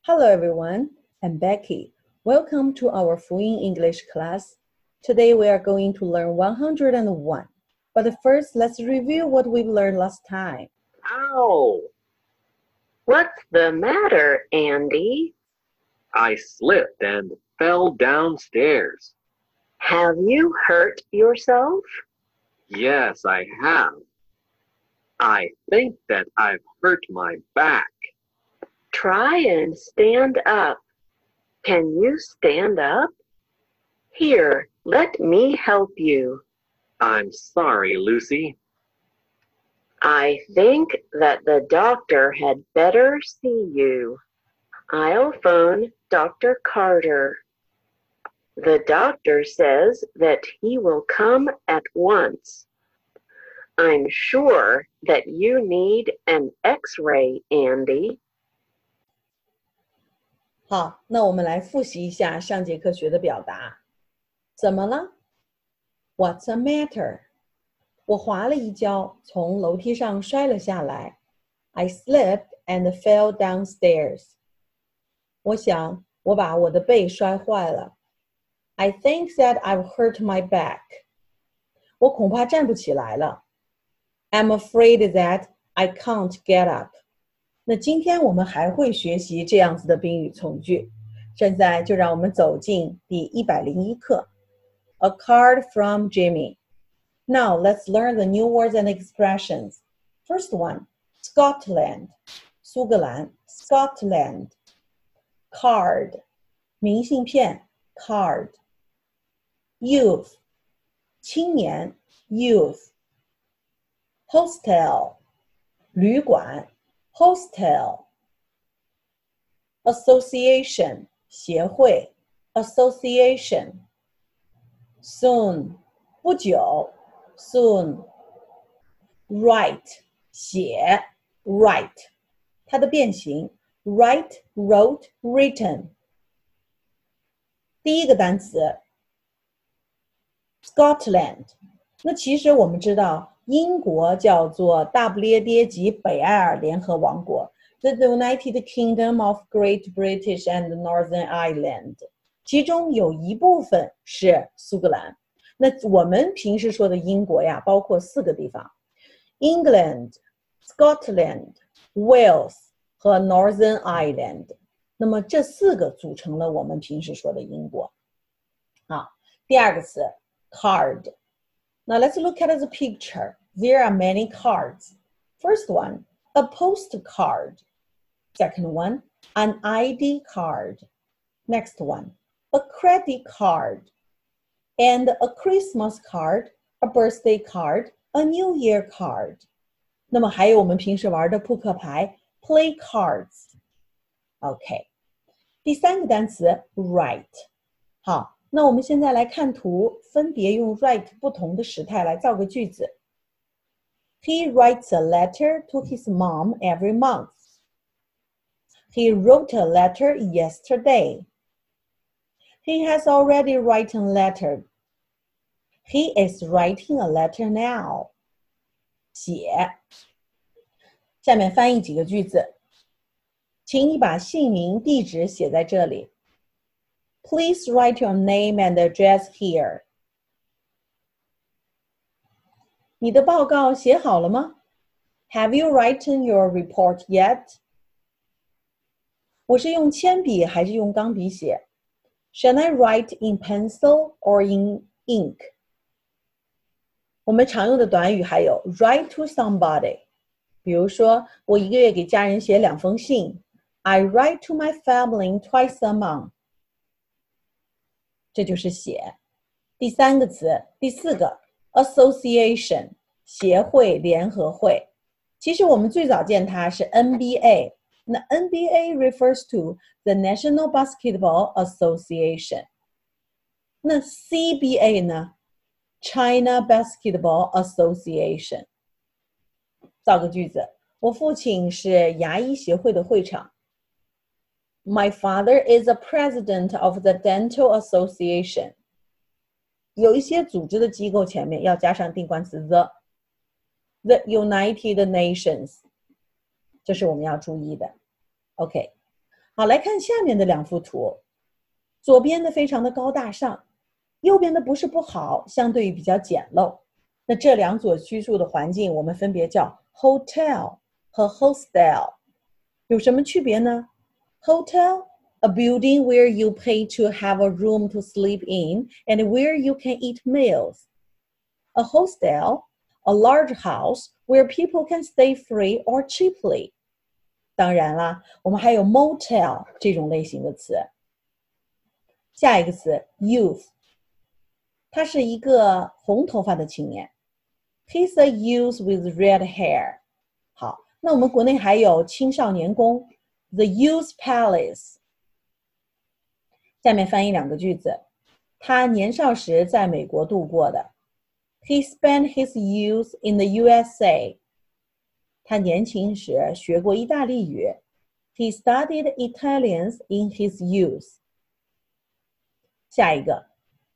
Hello everyone, I'm Becky. Welcome to our Fluent English class. Today we are going to learn 101. But first, let's review what we've learned last time. Ow! What's the matter, Andy? I slipped and fell downstairs. Have you hurt yourself? Yes, I have. I think that I've hurt my back. Try and stand up. Can you stand up? Here, let me help you. I'm sorry, Lucy. I think that the doctor had better see you. I'll phone Dr. Carter. The doctor says that he will come at once. I'm sure that you need an X-ray, Andy. 好，那我们来复习一下上节课学的表达。怎么了？ What's the matter? 我滑了一跤，从楼梯上摔了下来。I slipped and fell downstairs. 我想我把我的背摔坏了。I think that I've hurt my back. 我恐怕站不起来了。I'm afraid that I can't get up. 那今天我们还会学习这样子的宾语从句。现在就让我们走进第101课。A card from Jimmy. Now let's learn the new words and expressions. First one, Scotland. 苏格兰 Scotland. Card. 明信片 card. Youth. 青年 youth. Hostel. 旅馆Hostel. Association, 协会 Association. Soon, 不久 Soon. Write, 写 Write. 它的变形 Write, wrote, written. 第一个单词 Scotland. 那其实我们知道英国叫做大不列颠及北爱尔联合王国 The United Kingdom of Great British and Northern Ireland 其中有一部分是苏格兰那我们平时说的英国呀包括4个地方 England, Scotland, Wales 和 Northern Ireland 那么这4个组成了我们平时说的英国好，第二个词 Card Now let's look at the picture. There are many cards. First one, a postcard. Second one, an ID card. Next one, a credit card. And a Christmas card, a birthday card, a New Year card. 那么还有我们平时玩的扑克牌 play cards. OK. 第三个单词 write. 好。那我们现在来看图，分别用 write 不同的时态来造个句子。He writes a letter to his mom every month. He wrote a letter yesterday. He has already written a letter. He is writing a letter now. 写。下面翻译几个句子。请你把姓名、地址写在这里。Please write your name and address here. 你的报告写好了吗 Have you written your report yet? 我是用铅笔还是用钢笔写 Shall I write in pencil or in ink? 我们常用的短语还有 write to somebody. 比如说，我一个月给家人写2封信 I write to my family twice a month. 这就是写。第三个词，第4个 association 协会联合会。其实我们最早见它是 NBA。那 NBA refers to the National Basketball Association。那 CBA 呢 China Basketball Association。造个句子，我父亲是牙医协会的会长。My father is a president of the Dental Association. 有一些组织的机构前面要加上定冠词 the United Nations. 这是我们要注意的。OK. 好，来看下面的两幅图，左边的非常的高大上，右边的不是不好，相对于比较简陋。那这两所居住的环境，我们分别叫 hotel 和 hostel， 有什么区别呢？ Hotel, a building where you pay to have a room to sleep in and where you can eat meals. A hostel, a large house where people can stay free or cheaply. 当然啦，我们还有 motel 这种类型的词。下一个词 youth， 他是一个红头发的青年。He's a youth with red hair. 好，那我们国内还有青少年宫 The Youth Palace。 下面翻译两个句子，他年少时在美国度过的。He spent his youth in the USA. 他年轻时学过意大利语。He studied Italians in his youth. 下一个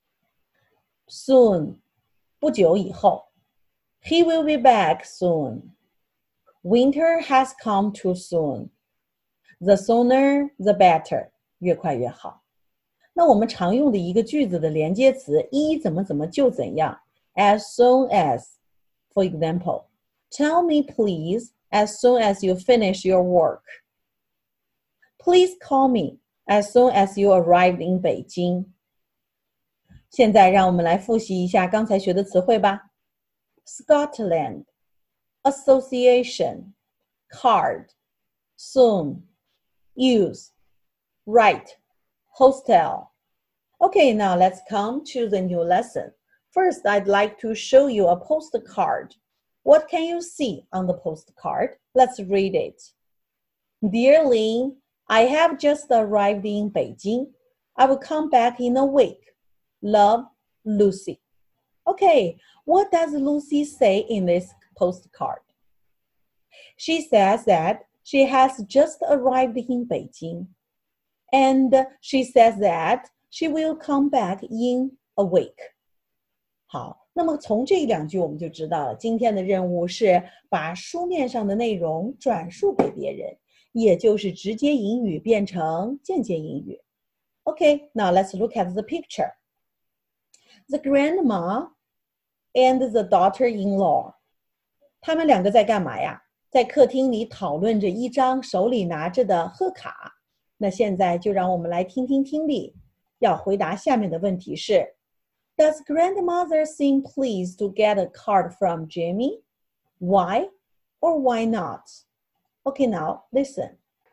soon 不久以后。He will be back soon. Winter has come too soon. The sooner, the better. 越快越好。那我们常用的一个句子的连接词，一怎么怎么就怎样。As soon as. For example, tell me please as soon as you finish your work. Please call me as soon as you arrived in Beijing. 现在让我们来复习一下刚才学的词汇吧。Scotland, association, card, soon, youth, right, hostel. Okay, now let's come to the new lesson. First, I'd like to show you a postcard. What can you see on the postcard? Let's read it. Dear Lin, I have just arrived in Beijing. I will come back in a week. Love, Lucy. Okay, what does Lucy say in this postcard? She says that she has just arrived in Beijing. And she says that she will come back in a week. 好，那么从这两句我们就知道了，今天的任务是把书面上的内容转述给别人，也就是直接英语变成间接英语。Okay, now let's look at the picture. The grandma and the daughter-in-law. 他们两个在干嘛呀？在客厅里讨论着一张手里拿着的贺卡。那现在就让我们来听听听力。要回答下面的问题是 Does grandmother seem pleased to get a card from Jimmy? Why or why not? Okay, now listen.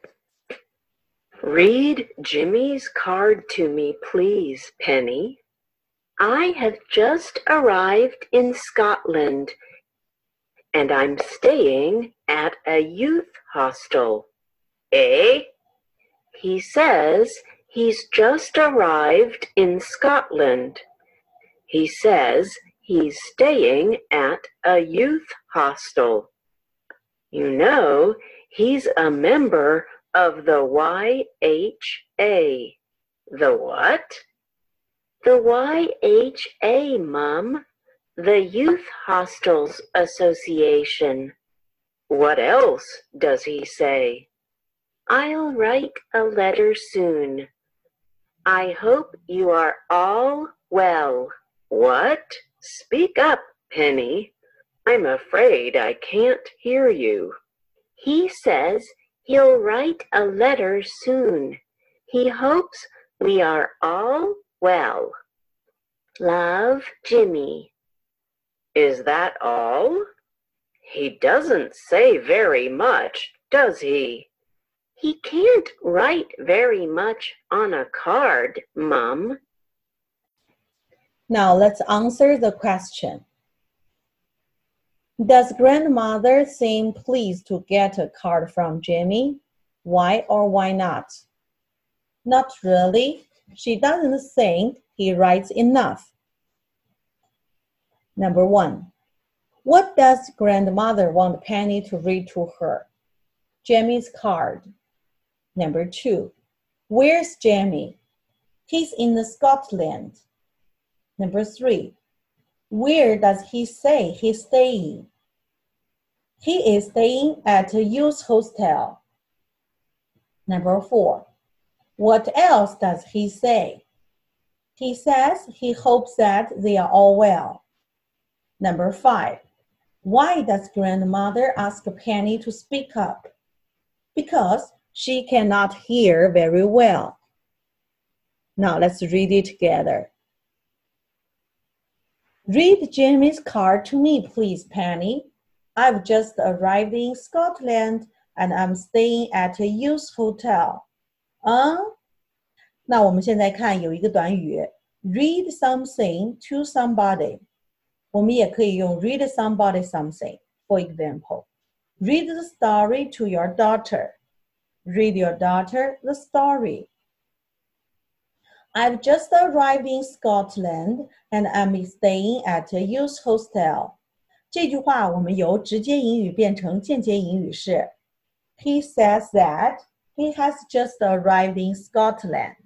Read Jimmy's card to me, please, Penny. I have just arrived in Scotland, and I'm staying at a youth hostel. Eh? He says he's just arrived in Scotland. He says he's staying at a youth hostel. You know, he's a member of the YHA. The what? The YHA, Mum. The Youth Hostels Association. What else does he say? I'll write a letter soon. I hope you are all well. What? Speak up, Penny. I'm afraid I can't hear you. He says he'll write a letter soon. He hopes we are all well. Love, Jimmy. Is that all? He doesn't say very much, does he? He can't write very much on a card, Mum. Now let's answer the question. Does grandmother seem pleased to get a card from Jimmy? Why or why not? Not really. She doesn't think he writes enough. Number 1. What does grandmother want Penny to read to her? Jimmy's card. Number 2. Where's Jimmy? He's in Scotland. Number 3. Where does he say he's staying? He is staying at a youth hostel. Number 4. What else does he say? He says he hopes that they are all well. Number 5. Why does grandmother ask Penny to speak up? Because she cannot hear very well. Now let's read it together. Read Jimmy's card to me, please, Penny. I've just arrived in Scotland and I'm staying at a youth hotel. 那我们现在看有一个短语 read something to somebody. 我们也可以用 read somebody something. For example, read the story to your daughter. Read your daughter the story. I've just arrived in Scotland and I'm staying at a youth hostel. 这句话我们由直接英语变成间接英语是 He says that he has just arrived in Scotland.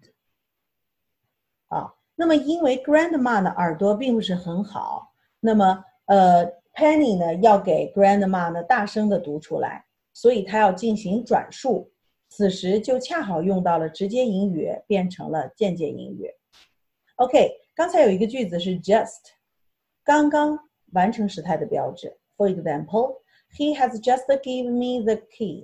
那么因为 grandma 的耳朵并不是很好，那么Penny 呢要给 grandma 呢大声的读出来，所以她要进行转述，此时就恰好用到了直接英语变成了间接英语。OK， 刚才有一个句子是 just， 刚刚完成时态的标志。For example, he has just given me the key.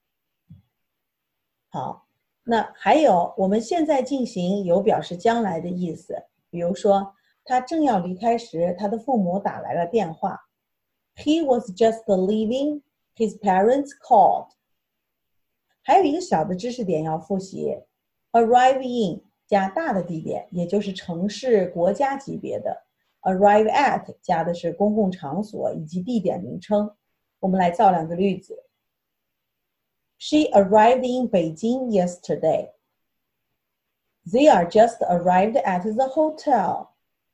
好，那还有我们现在进行有表示将来的意思，比如说他正要离开时，他的父母打来了电话。He was just leaving, his parents called. 还有一个小的知识点要复习 arrive in 加大的地点，也就是城市、国家级别的 arrive at 加的是公共场所以及地点名称。我们来造两个例子。She arrived in Beijing yesterday. They are just arrived at the hotel.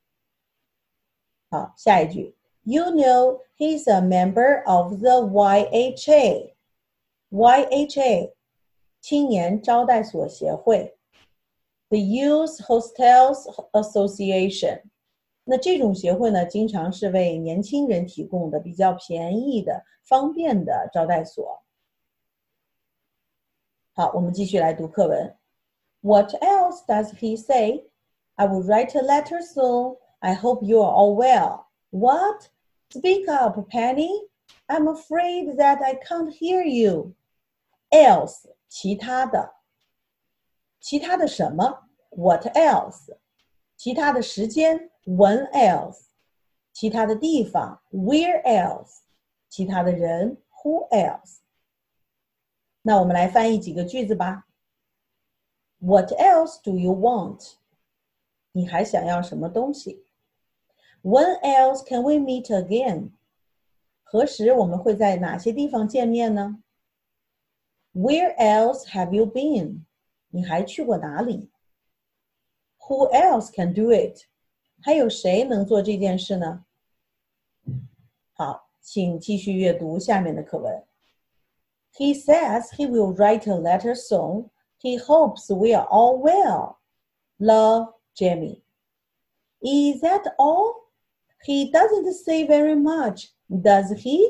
好，下一句。You know he's a member of the YHA. YHA 青年招待所协会 The Youth Hostels Association 那这种协会呢经常是为年轻人提供的比较便宜的方便的招待所。好，我们继续来读课文。What else does he say? I will write a letter soon. I hope you are all well. What? Speak up, Penny. I'm afraid that I can't hear you. Else, 其他的。其他的什么 ？What else? 其他的时间 When else? 其他的地方 Where else? 其他的人 Who else? 那我们来翻译几个句子吧。What else do you want? 你还想要什么东西 When else can we meet again? 何时我们会在哪些地方见面呢 Where else have you been? 你还去过哪里 Who else can do it? 还有谁能做这件事呢好，请继续阅读下面的课文。He says he will write a letter soon. He hopes we are all well. Love, Jimmy. Is that all? He doesn't say very much, does he?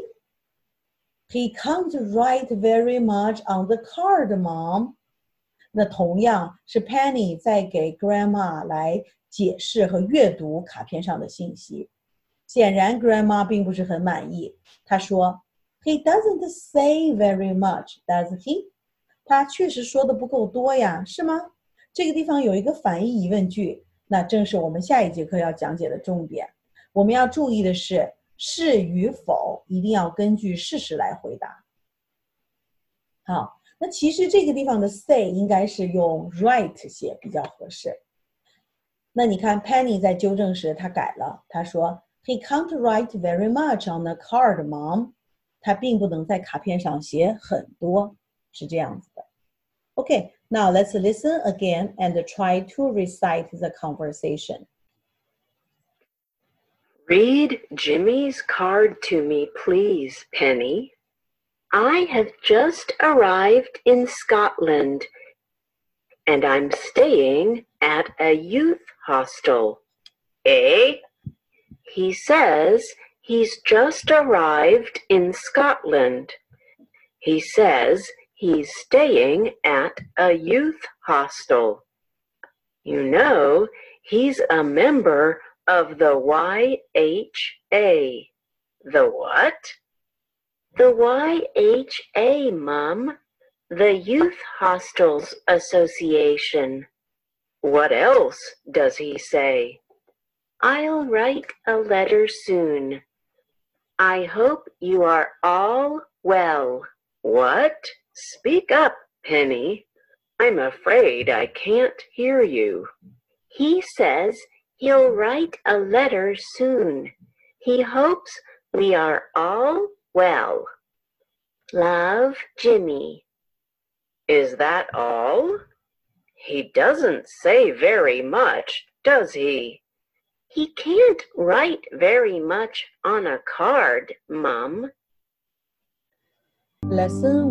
He can't write very much on the card, Mom. 那同样是 Penny 在给 Grandma 来解释和阅读卡片上的信息。显然 Grandma 并不是很满意。她说 He doesn't say very much, does he? 他确实说的不够多呀，是吗？这个地方有一个反义疑问句，那正是我们下一节课要讲解的重点。我们要注意的是，是与否一定要根据事实来回答。好，那其实这个地方的 say 应该是用 write 写比较合适。那你看 Penny 在纠正时他改了，他说 He can't write very much on the card, Mom. 他并不能在卡片上写很多，是这样子的。Okay, now let's listen again and try to recite the conversation. Read Jimmy's card to me, please, Penny. I have just arrived in Scotland, and I'm staying at a youth hostel. Eh? He says he's just arrived in Scotland. He says he's staying at a youth hostel. You know, he's a member of the YHA. The what? The YHA, Mum. The Youth Hostels Association. What else does he say? I'll write a letter soon. I hope you are all well. What? Speak up, Penny. I'm afraid I can't hear you. He says he'll write a letter soon. He hopes we are all well. Love, Jimmy. Is that all? He doesn't say very much, does he? He can't write very much on a card, Mum. Lesson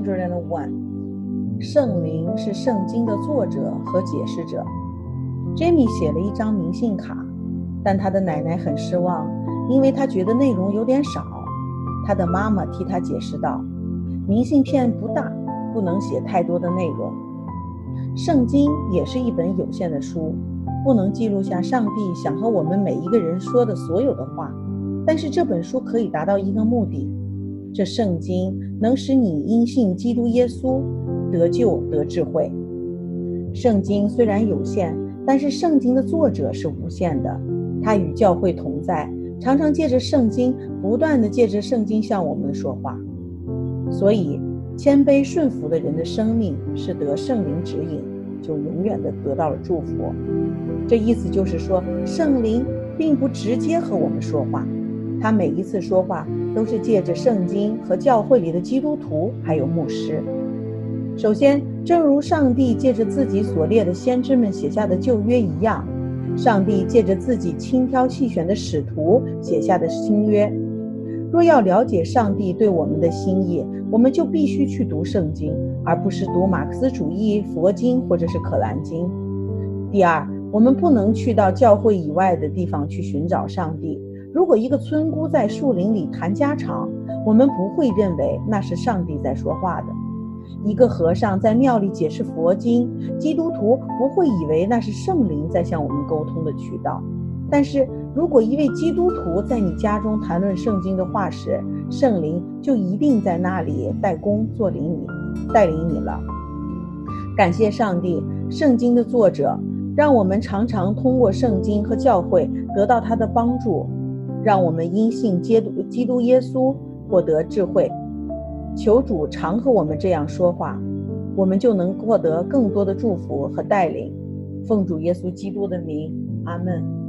101. 圣灵是圣经的作者和解释者。Jamie 写了一张明信卡，但他的奶奶很失望，因为他觉得内容有点少。他的妈妈替他解释道，明信片不大，不能写太多的内容。圣经也是一本有限的书，不能记录下上帝想和我们每一个人说的所有的话，但是这本书可以达到一个目的，这圣经能使你因信基督耶稣得救得智慧。圣经虽然有限，但是圣经的作者是无限的，他与教会同在，常常借着圣经，不断地借着圣经向我们说话。所以谦卑顺服的人的生命是得圣灵指引，就永远的得到了祝福。这意思就是说，圣灵并不直接和我们说话，他每一次说话都是借着圣经和教会里的基督徒还有牧师。首先，正如上帝借着自己所列的先知们写下的旧约一样，上帝借着自己轻挑细选的使徒写下的新约。若要了解上帝对我们的心意，我们就必须去读圣经，而不是读马克思主义、佛经或者是可兰经。第二，我们不能去到教会以外的地方去寻找上帝。如果一个村姑在树林里谈家常，我们不会认为那是上帝在说话的。一个和尚在庙里解释佛经，基督徒不会以为那是圣灵在向我们沟通的渠道。但是如果一位基督徒在你家中谈论圣经的话时，圣灵就一定在那里代工带领你了。感谢上帝，圣经的作者，让我们常常通过圣经和教会得到他的帮助，让我们因信基督耶稣获得智慧。求主常和我们这样说话，我们就能获得更多的祝福和带领。奉主耶稣基督的名，阿们。